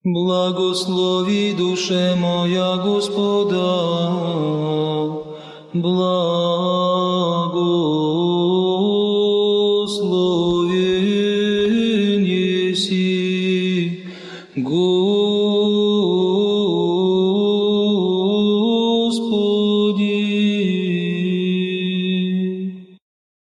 Благослови, душе моя, Господа, благословен еси, Господи.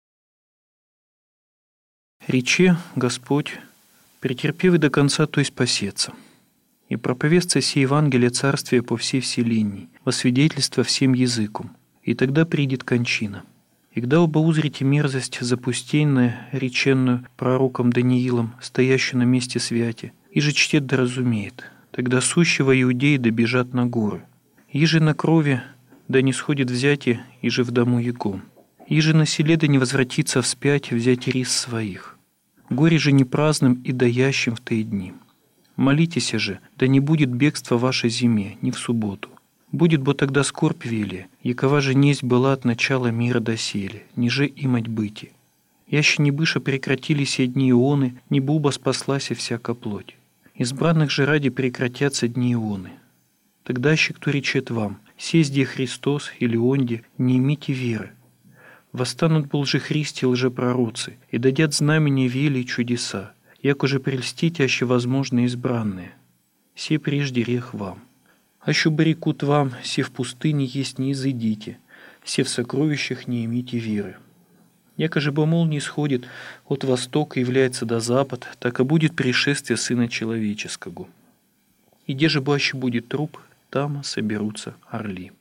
Рече Господь, претерпев и до конца, то есть спасется. И проповестся си Евангелие Царствия по всей вселенной, во свидетельство всем языкам, и тогда придет кончина. И когда оба узрите мерзость запустенная, реченную пророком Даниилом, стоящую на месте святи, и же чтет да разумеет, тогда сущего иудеи добежат на горы. Иже на крови да не сходит взятие, иже в дому его. Иже на селе да не возвратится вспять взять рис своих. Горе же не праздным и даящим в те дни. Молитесь же, да не будет бегства в вашей зиме, ни в субботу. Будет бо тогда скорбь велия, якова же несть была от начала мира доселе, ниже имать быти. Яще не быша прекратили се дни ионы, ни буба спаслася всяка плоть. Избранных же ради прекратятся дни ионы. Тогда ще кто речет вам, сезде Христос или онде, не имите веры. Восстанут бо лжехристи и лжепророцы, и дадят знамения вели и чудеса, як уже прельстить, аще возможно избранные. Се прежде рех вам. Аще барикут вам, се в пустыне есть не изыдите, се в сокровищах не имите веры. Яко же бо не сходит от востока, является до запад, так и будет пришествие Сына Человеческого. И где же аще будет труп, там соберутся орли.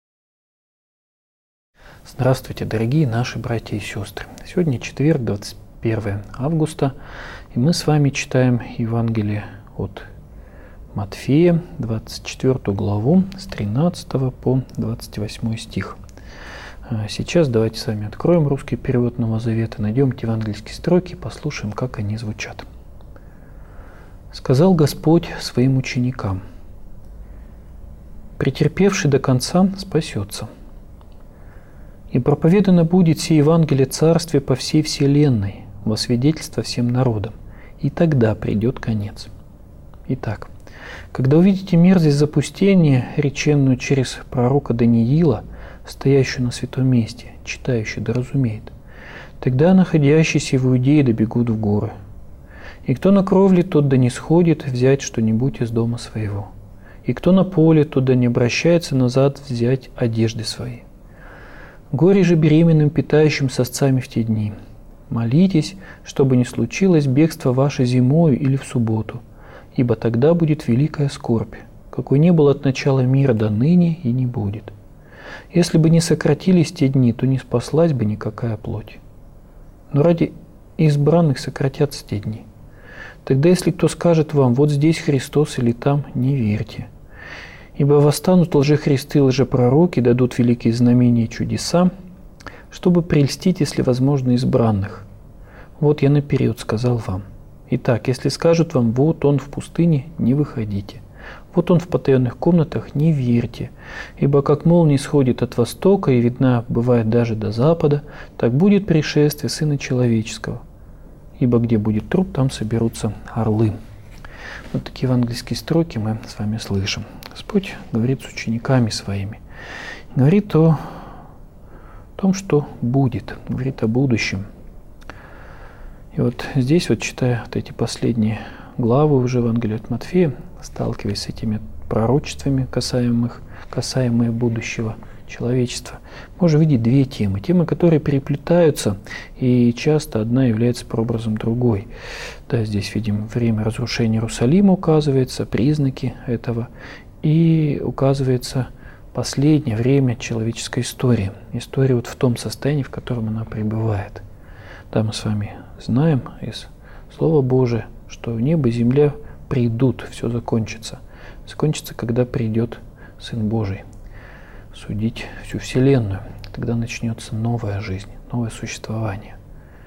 Здравствуйте, дорогие наши братья и сестры. Сегодня четверг, 21 августа, и мы с вами читаем Евангелие от Матфея, 24 главу, с 13 по 28 стих. Сейчас давайте с вами откроем русский перевод Нового Завета, найдем евангельские строки и послушаем, как они звучат. «Сказал Господь своим ученикам: претерпевший до конца спасется. И проповедано будет сие Евангелие Царствия по всей вселенной, во свидетельство всем народам, и тогда придет конец. Итак, когда увидите мерзость запустения, реченную через пророка Даниила, стоящую на святом месте, читающий да разумеет, тогда находящиеся в Иудее добегут в горы. И кто на кровле, тот да не сходит взять что-нибудь из дома своего. И кто на поле, тот да не обращается назад взять одежды свои. Горе же беременным, питающим сосцами в те дни. Молитесь, чтобы не случилось бегство ваше зимою или в субботу, ибо тогда будет великая скорбь, какой не было от начала мира до ныне и не будет. Если бы не сократились те дни, то не спаслась бы никакая плоть. Но ради избранных сократятся те дни. Тогда, если кто скажет вам, вот здесь Христос или там, не верьте. Ибо восстанут лжехристы и лжепророки, дадут великие знамения и чудеса, чтобы прельстить, если возможно, избранных. Вот я наперед сказал вам. Итак, если скажут вам, вот он в пустыне, не выходите. Вот он в потаенных комнатах, не верьте. Ибо как молния сходит от востока и видна бывает даже до запада, так будет пришествие Сына Человеческого. Ибо где будет труп, там соберутся орлы». Вот такие евангельские строки мы с вами слышим. Господь говорит с учениками своими. Говорит о том, что будет. Говорит о будущем. И вот здесь, вот читая вот эти последние главы уже Евангелия от Матфея, сталкиваясь с этими пророчествами, касаемые будущего человечества, можно видеть две темы. Темы, которые переплетаются, и часто одна является прообразом другой. Да, здесь видим время разрушения Иерусалима, указывается, признаки этого, и указывается последнее время человеческой истории. История вот в том состоянии, в котором она пребывает. Да, мы с вами знаем из Слова Божия, что небо и земля придут, все закончится. Закончится, когда придет Сын Божий судить всю вселенную. Тогда начнется новая жизнь, новое существование.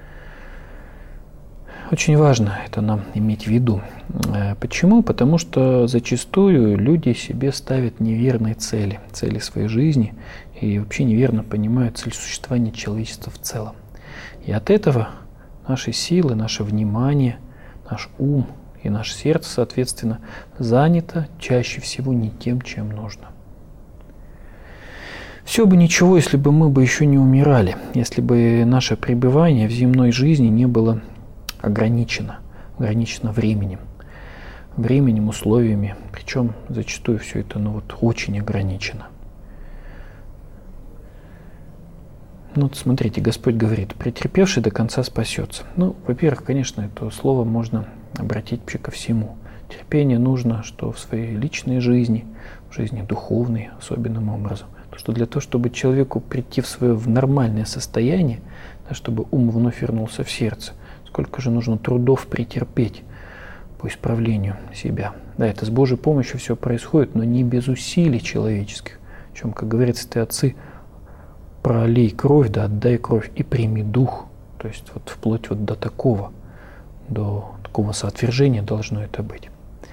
Очень важно это нам иметь в виду. Почему? Потому что зачастую люди себе ставят неверные цели своей жизни, и вообще неверно понимают цель существования человечества в целом. И от этого наши силы, наше внимание, наш ум И наше сердце, соответственно, занято чаще всего не тем, чем нужно. Все бы ничего, если бы мы бы еще не умирали, если бы наше пребывание в земной жизни не было ограничено временем, условиями, причем зачастую все это очень ограничено. Смотрите, Господь говорит, претерпевший до конца спасется. Во-первых, конечно, это слово можно обратить вообще ко всему. Терпение нужно, что в своей личной жизни, в жизни духовной особенным образом. Что для того, чтобы человеку прийти в нормальное состояние, чтобы ум вновь вернулся в сердце, сколько же нужно трудов претерпеть по исправлению себя. Да, это с Божьей помощью все происходит, но не без усилий человеческих. Причем, как говорят святые отцы, пролей кровь, да отдай кровь и прими дух. То есть вплоть до такого соотвержения должно это быть.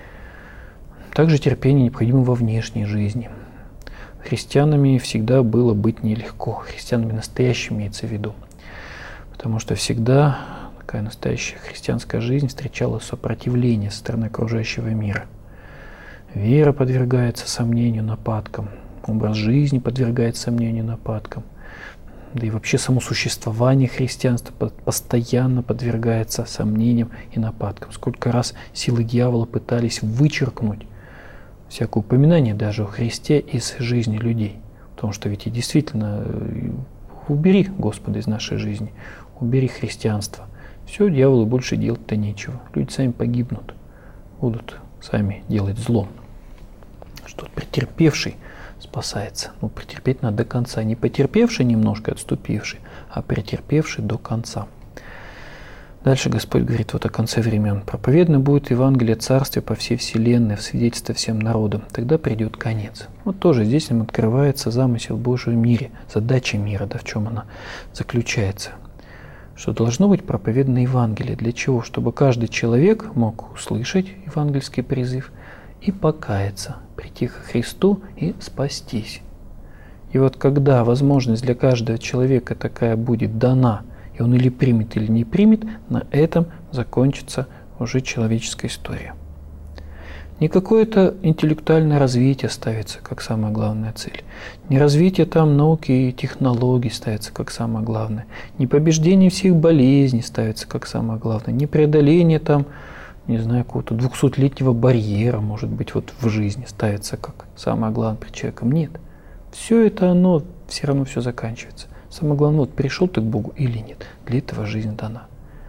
Также терпение необходимо во внешней жизни. Христианами всегда было быть нелегко. Христианами настоящими имеется в виду. Потому что всегда такая настоящая христианская жизнь встречала сопротивление со стороны окружающего мира. Вера подвергается сомнению, нападкам. Образ жизни подвергается сомнению, нападкам. Да и вообще само существование христианства постоянно подвергается сомнениям и нападкам. Сколько раз силы дьявола пытались вычеркнуть всякое упоминание даже о Христе из жизни людей. Потому что ведь и действительно, убери Господа из нашей жизни, убери христианство. Все, дьяволу больше делать-то нечего. Люди сами погибнут, будут сами делать зло. Что претерпевший спасается. Претерпеть надо до конца. Не потерпевший немножко, отступивший, а претерпевший до конца. Дальше Господь говорит о конце времен. «Проповедано будет Евангелие Царствия по всей вселенной, в свидетельство всем народам. Тогда придет конец». Тоже здесь нам открывается замысел Божий в мире, задача мира, в чем она заключается. Что должно быть проповедано Евангелие. Для чего? Чтобы каждый человек мог услышать евангельский призыв и покаяться, прийти к Христу и спастись. И когда возможность для каждого человека такая будет дана, и он или примет, или не примет, на этом закончится уже человеческая история. Не какое-то интеллектуальное развитие ставится как самая главная цель. Не развитие науки и технологий ставится как самое главное. Не побеждение всех болезней ставится как самое главное. Не преодоление какого-то 200-летнего барьера, может быть, в жизни ставится как самое главное перед человеком. Нет. Все это оно все равно все заканчивается. Самое главное, пришел ты к Богу или нет. Для этого жизнь дана.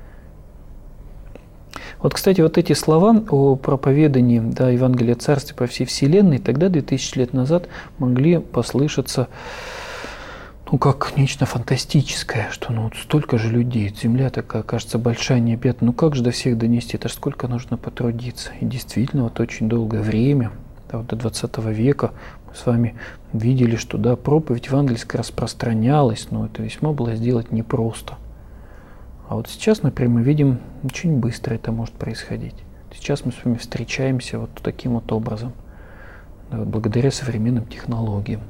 Кстати, эти слова о проповедании Евангелия Царствия по всей вселенной тогда, 2000 лет назад, могли послышаться как нечто фантастическое, что столько же людей, земля такая, кажется, большая, необъятная, как же до всех донести, это ж сколько нужно потрудиться. И действительно, очень долгое время, до 20 века, мы с вами видели, что проповедь евангельская распространялась, но это весьма было сделать непросто. А сейчас, например, мы видим, очень быстро это может происходить. Сейчас мы с вами встречаемся таким образом, благодаря современным технологиям.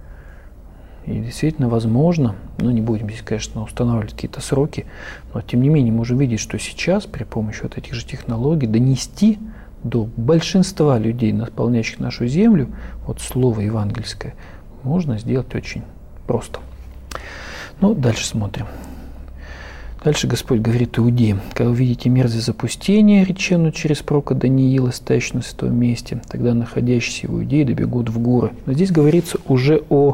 И действительно возможно, не будем здесь, конечно, устанавливать какие-то сроки, но тем не менее можем видеть, что сейчас при помощи этих же технологий донести до большинства людей, наполняющих нашу землю, слово евангельское, можно сделать очень просто. Дальше смотрим. Дальше Господь говорит иудеям: «Когда увидите мерзость запустения, реченную через пророка Даниила, стоящего на святом месте, тогда находящиеся в Иудее добегут в горы». Но здесь говорится уже о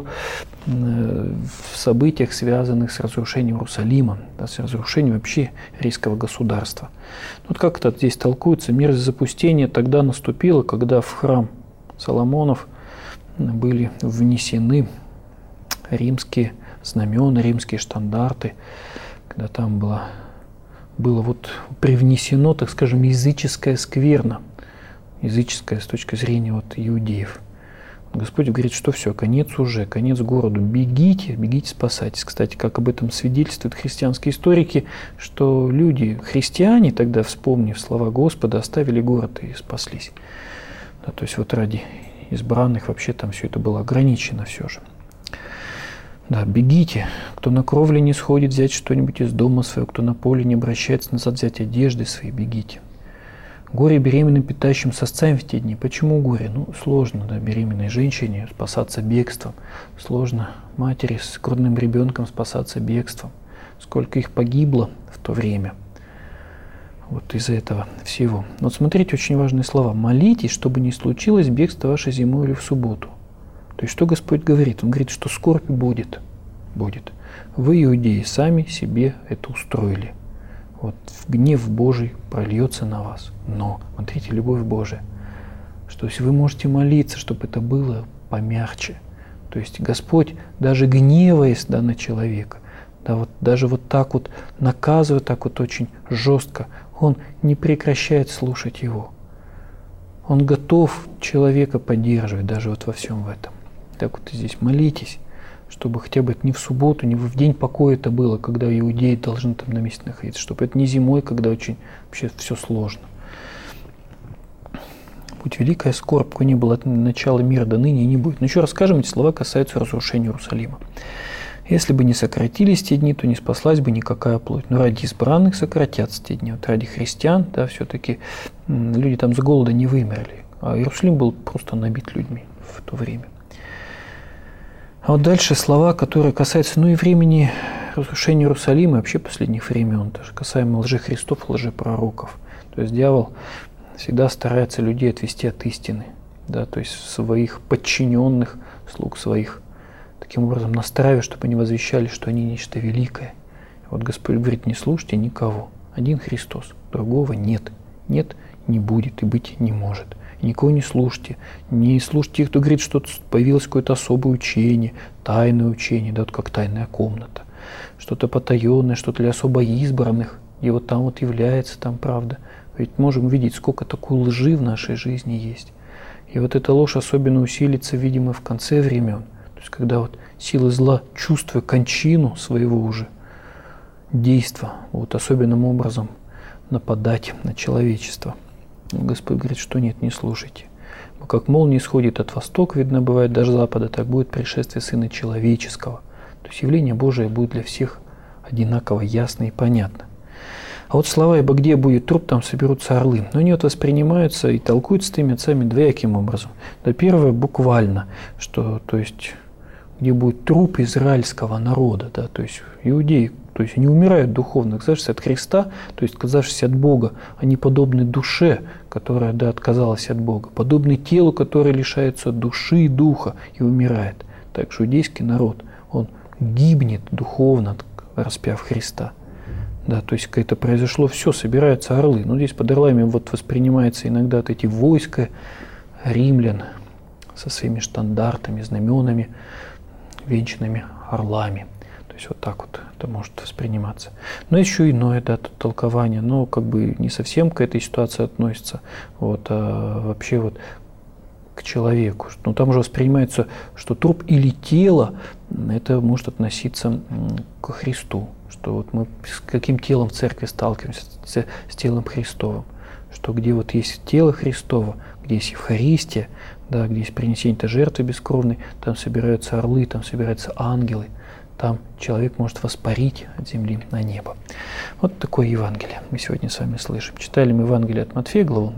событиях, связанных с разрушением Иерусалима, с разрушением вообще еврейского государства. Как это здесь толкуется? Мерзость запустения тогда наступила, когда в храм Соломонов были внесены римские знамена, римские штандарты, когда там было привнесено, так скажем, языческая скверна, языческая с точки зрения иудеев. Господь говорит, что все, конец городу, бегите, спасайтесь. Кстати, как об этом свидетельствуют христианские историки, что люди, христиане тогда, вспомнив слова Господа, оставили город и спаслись. То есть ради избранных вообще там все это было ограничено все же. Бегите, кто на кровле не сходит взять что-нибудь из дома своего, кто на поле не обращается назад взять одежды свои, бегите. Горе беременным, питающим сосцами в те дни. Почему горе? Сложно, да, беременной женщине спасаться бегством. Сложно матери с грудным ребенком спасаться бегством. Сколько их погибло в то время. Вот из-за этого всего. Вот смотрите, очень важные слова. Молитесь, чтобы не случилось бегство ваше зимой или в субботу. То есть, что Господь говорит? Он говорит, что скорбь будет. Будет. Вы, иудеи, сами себе это устроили. Вот гнев Божий прольется на вас. Но, смотрите, любовь Божия. Что если вы можете молиться, чтобы это было помягче. То есть Господь, даже гневаясь на человека, да, вот, даже вот так вот наказывая, так вот очень жестко, Он не прекращает слушать его. Он готов человека поддерживать даже вот во всем в этом. Так вот и здесь молитесь, чтобы хотя бы это не в субботу, не в день покоя это было, когда иудеи должны там на месте находиться, чтобы это не зимой, когда очень вообще все сложно. Будь великая скорбь, какой не было от начала мира до ныне и не будет. Но еще раз скажем, эти слова касаются разрушения Иерусалима. Если бы не сократились те дни, то не спаслась бы никакая плоть. Но ради избранных сократятся те дни. Вот ради христиан, да, все-таки люди там с голода не вымерли. А Иерусалим был просто набит людьми в то время. А вот дальше слова, которые касаются, и времени разрушения Иерусалима, и вообще последних времен, даже касаемо лжехристов, лжепророков. То есть дьявол всегда старается людей отвести от истины, да, то есть своих подчиненных, слуг своих, таким образом настраивая, чтобы они возвещали, что они нечто великое. И вот Господь говорит, не слушайте никого. Один Христос, другого нет. Нет, не будет и быть не может. И никого не слушайте. Не слушайте тех, кто говорит, что появилось какое-то особое учение, тайное учение, да, вот как тайная комната. Что-то потаенное, что-то для особо избранных. И вот там вот является там правда. Ведь можем видеть, сколько такой лжи в нашей жизни есть. И вот эта ложь особенно усилится, видимо, в конце времен. То есть, когда вот силы зла, чувствуя кончину своего уже действа, вот особенным образом нападать на человечество. Господь говорит, что нет, не слушайте. Как молния исходит от востока, видно, бывает даже запада, так будет пришествие Сына Человеческого. То есть явление Божие будет для всех одинаково ясно и понятно. А вот слова «ибо где будет труп, там соберутся орлы». Но они вот воспринимаются и толкуются теми отцами двояким образом. Да, первое буквально, что, то есть, где будет труп израильского народа, да, то есть иудеи, то есть они умирают духовно, отказавшись от Христа, то есть отказавшись от Бога, они подобны душе, которая, да, отказалась от Бога, подобны телу, которое лишается души и духа и умирает. Так что иудейский народ, он гибнет духовно, распяв Христа. Да, то есть это произошло, все, собираются орлы. Но здесь под орлами вот воспринимается иногда вот эти войска римлян со своими штандартами, знаменами, венчанными орлами. То есть вот так вот это может восприниматься. Но еще иное, да, толкование, но как бы не совсем к этой ситуации относится, вот, а вообще вот к человеку. Но там же воспринимается, что труп или тело, это может относиться к Христу. Что вот мы с каким телом в церкви сталкиваемся, с телом Христовым. Что где вот есть тело Христово, где есть Евхаристия, да, где есть принесение жертвы бескровной, там собираются орлы, там собираются ангелы. Там человек может воспарить от земли на небо. Вот такое Евангелие мы сегодня с вами слышим. Читали мы Евангелие от Матфея, главу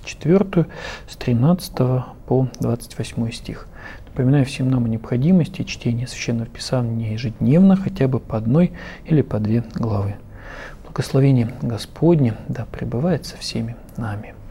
24, с 13 по 28 стих. Напоминаю всем нам о необходимости чтения Священного Писания ежедневно, хотя бы по одной или по две главы. Благословение Господне да пребывает со всеми нами.